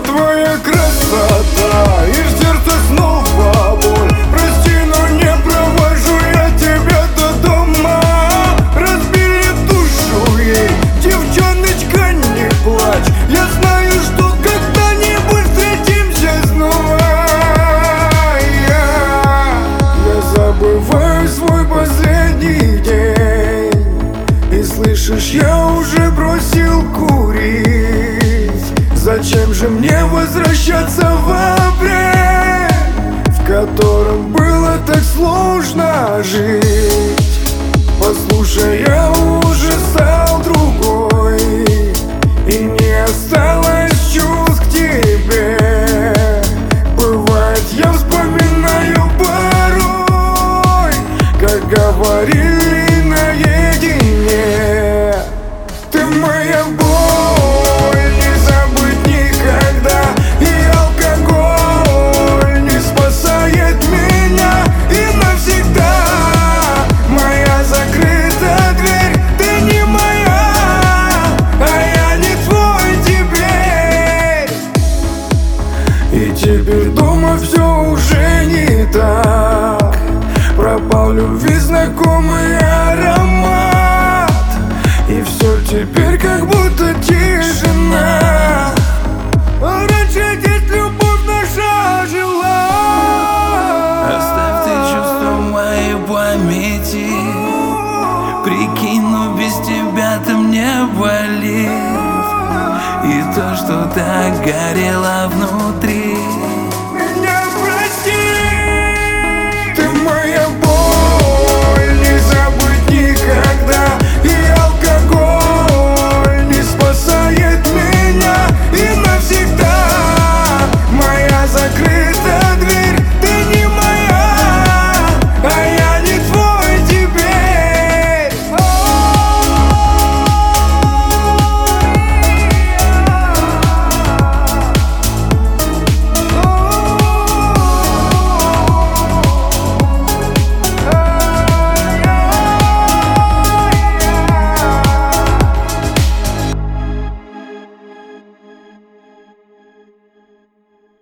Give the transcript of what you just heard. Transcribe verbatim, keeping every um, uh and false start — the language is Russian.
твоя красота, и в сердце снова боль. Прости, но не провожу я тебя до дома. Разбили душу ей, девчоночка, не плачь. Я знаю, что когда-нибудь встретимся снова. Я, я забываю свой последний день, и слышишь, я уже бросил курить. Зачем же мне возвращаться в апрель, в котором было так сложно жить? Послушай, я уже стал другой, и не осталось чувств к тебе. Бывает, я вспоминаю порой, как говорили наедине. Ты моя боль, не забыть никогда, и алкоголь не спасает меня. И навсегда моя закрыта дверь, ты не моя, а я не твой теперь. И теперь дома все уже не так, пропал любви знакомый аромат, и все теперь как будто тишина. А раньше здесь любовь наша жила. Оставь ты чувства в моей памяти. Прикинь, ну без тебя-то мне болит. И то, что так горело внутри,